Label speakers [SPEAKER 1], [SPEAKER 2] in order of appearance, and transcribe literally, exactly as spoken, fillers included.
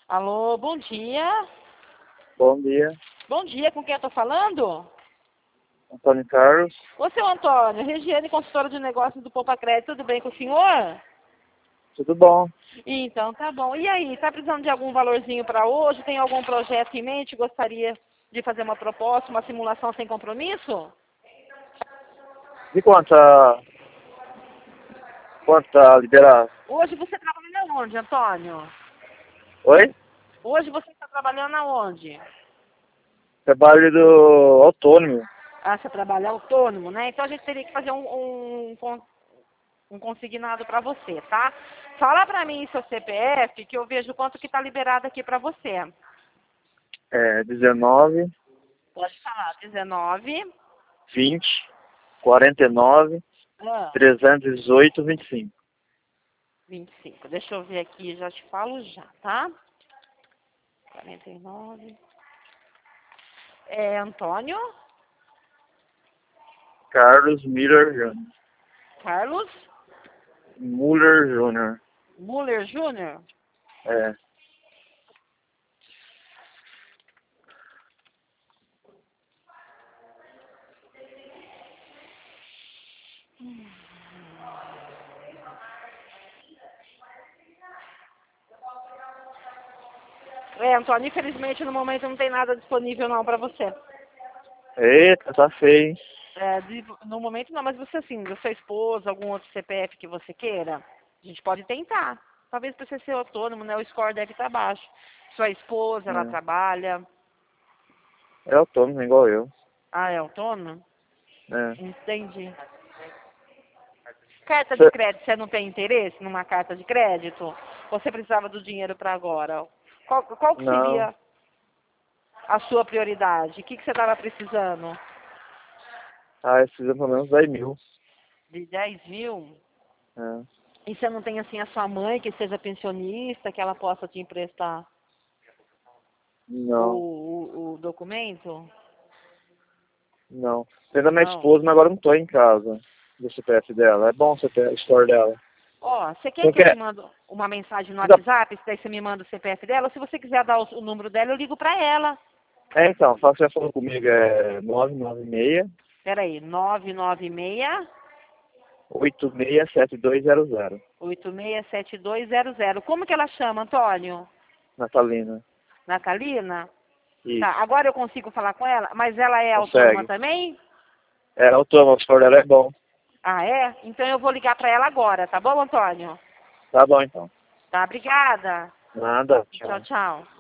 [SPEAKER 1] Alô, bom dia.
[SPEAKER 2] Bom dia,
[SPEAKER 1] Bom dia, com quem eu tô falando?
[SPEAKER 2] Antônio Carlos.
[SPEAKER 1] Ô, seu Antônio, Regiane, consultora de negócios do Poupa Crédito, tudo bem com o senhor?
[SPEAKER 2] Tudo bom?
[SPEAKER 1] Então, tá bom. E aí, tá precisando de algum valorzinho para hoje? Tem algum projeto em mente? Gostaria de fazer uma proposta, uma simulação sem compromisso?
[SPEAKER 2] De quanto tá, quanto tá liberado?
[SPEAKER 1] Hoje você trabalha onde, Antônio?
[SPEAKER 2] Oi?
[SPEAKER 1] Hoje você está trabalhando aonde?
[SPEAKER 2] Trabalho do autônomo.
[SPEAKER 1] Ah, você trabalha autônomo, né? Então a gente teria que fazer um, um, um um consignado para você, tá? Fala para mim seu C P F, que eu vejo quanto que tá liberado aqui para você.
[SPEAKER 2] É dezenove,
[SPEAKER 1] Pode falar, dezenove,
[SPEAKER 2] vinte, quarenta e nove,
[SPEAKER 1] ah,
[SPEAKER 2] trezentos e dezoito, vinte e cinco.
[SPEAKER 1] vinte e cinco. Deixa eu ver aqui, já te falo já, tá? quarenta e nove. É Antônio
[SPEAKER 2] Carlos Miller Júnior
[SPEAKER 1] Carlos
[SPEAKER 2] Muller Júnior
[SPEAKER 1] Muller Júnior.
[SPEAKER 2] É.
[SPEAKER 1] É, Antônio, infelizmente no momento não tem nada disponível não para você.
[SPEAKER 2] Eita, tá feio, hein?
[SPEAKER 1] É, de- no momento não, mas você assim, da sua esposa, algum outro C P F que você queira, a gente pode tentar. Talvez para você ser autônomo, né? O score deve estar baixo. Sua esposa, ela trabalha.
[SPEAKER 2] É, é autônomo, igual eu.
[SPEAKER 1] Ah, é autônomo?
[SPEAKER 2] É.
[SPEAKER 1] Entendi. Carta de
[SPEAKER 2] Cê-
[SPEAKER 1] crédito, você não tem interesse numa carta de crédito? Você precisava do dinheiro para agora? Qual, qual que
[SPEAKER 2] Não.
[SPEAKER 1] seria a sua prioridade? O que, que você estava precisando?
[SPEAKER 2] Ah, precisa pelo menos dez mil.
[SPEAKER 1] De dez mil?
[SPEAKER 2] É.
[SPEAKER 1] E você não tem assim a sua mãe que seja pensionista, que ela possa te emprestar o,
[SPEAKER 2] Não,
[SPEAKER 1] o, o documento?
[SPEAKER 2] não. Tem da minha
[SPEAKER 1] Não.
[SPEAKER 2] esposa, mas agora eu não tô em casa. Do C P F dela. É bom o C P F, o score dela.
[SPEAKER 1] Ó, você quer
[SPEAKER 2] Você
[SPEAKER 1] que eu te
[SPEAKER 2] quer?
[SPEAKER 1] mando uma mensagem no
[SPEAKER 2] Você dá-
[SPEAKER 1] WhatsApp? Daí você me manda o C P F dela? Ou se você quiser dar o, o número dela, eu ligo pra ela.
[SPEAKER 2] É, então, só que você já falou comigo, é nove nove seis,
[SPEAKER 1] Peraí, nove nove seis,
[SPEAKER 2] oito seis sete dois zero zero.
[SPEAKER 1] oito seis sete dois zero zero. Como que ela chama, Antônio?
[SPEAKER 2] Natalina.
[SPEAKER 1] Natalina? Tá,
[SPEAKER 2] Isso.
[SPEAKER 1] agora eu consigo falar com ela, mas ela é autônoma
[SPEAKER 2] Consegue.
[SPEAKER 1] também?
[SPEAKER 2] É, autônomo, o score dela é bom.
[SPEAKER 1] Ah, é? Então eu vou ligar pra ela agora, tá bom, Antônio?
[SPEAKER 2] Tá bom, então.
[SPEAKER 1] Tá, obrigada.
[SPEAKER 2] Nada.
[SPEAKER 1] Tchau,
[SPEAKER 2] Tchau.
[SPEAKER 1] tchau.